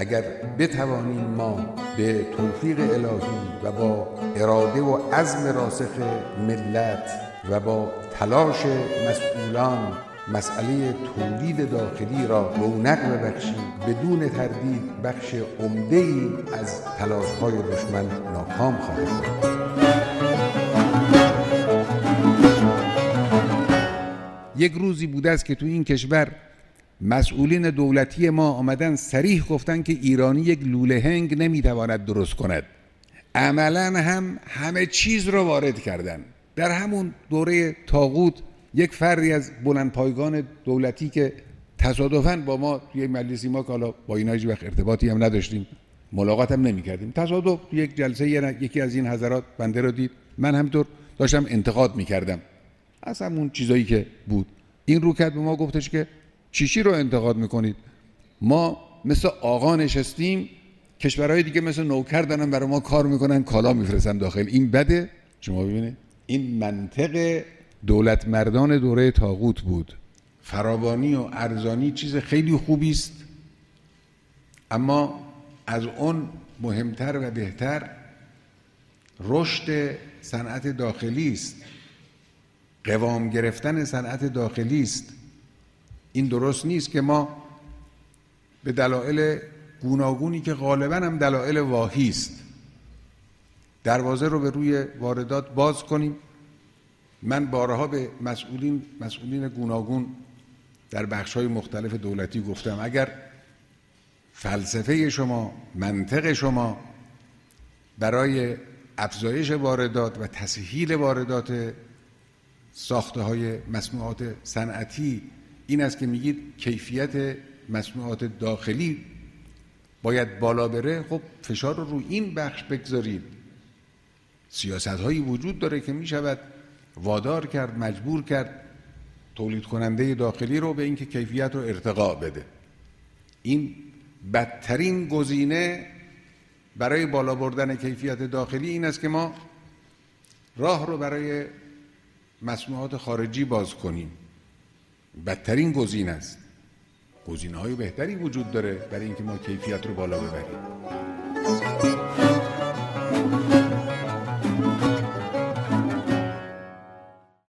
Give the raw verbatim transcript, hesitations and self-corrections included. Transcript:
اگر بتوانیم ما به توفیق الهی و با اراده و عزم راسخ ملت و با تلاش مسئولان مسئله تولید داخلی را رونق ببخشیم، بدون تردید بخش عمده‌ای از تلاش‌های دشمن ناکام خواهد بود. یک روزی بوده است که تو این کشور مسئولین دولتی ما آمدن صریح گفتن که ایرانی یک لوله هنگ نمیتواند درست کند. عملاً هم همه چیز را وارد کردن. در همون دوره طاغوت یک فردی از بلندپایگان دولتی که تصادفاً با ما توی مجلسی، ما که حالا با اینا هیچ وقت ارتباطی هم نداشتیم، ملاقات هم نمی کردیم، تصادف یک جلسه یکی از این حضرات بنده رو دید، من همینطور داشتم انتقاد می کردم از همون چیزایی که بود. این رو کرد به ما گفتش که چیشی رو انتقاد میکنید؟ ما مثل آقا نشستیم، کشورهای دیگه مثل نوکر دارن برای ما کار میکنن، کالا میفرستن داخل. این بده؟ شما ببینید این منطق دولت مردان دوره طاغوت بود. فراوانی و ارزانی چیز خیلی خوبی است، اما از اون مهمتر و بهتر رشد صنعت داخلی است، قوام گرفتن صنعت داخلی است. این درست نیست که ما به دلایل گوناگونی که غالباً هم دلایل واهی است دروازه رو به روی واردات باز کنیم. من بارها به مسئولین مسئولین گوناگون در بخش‌های مختلف دولتی گفتم اگر فلسفه شما، منطق شما برای افزایش واردات و تسهیل واردات ساخته‌های مصنوعات صنعتی این است که میگید کیفیت مصنوعات داخلی باید بالا بره، خب فشار رو روی این بخش بگذارید. سیاست‌هایی وجود داره که میشود وادار کرد، مجبور کرد تولید کننده داخلی رو به اینکه کیفیت رو ارتقا بده. این بدترین گزینه برای بالا بردن کیفیت داخلی این است که ما راه رو برای مصنوعات خارجی باز کنیم. بدترین گزینه است. گزینه‌های بهتری وجود داره برای اینکه ما کیفیت رو بالا ببریم.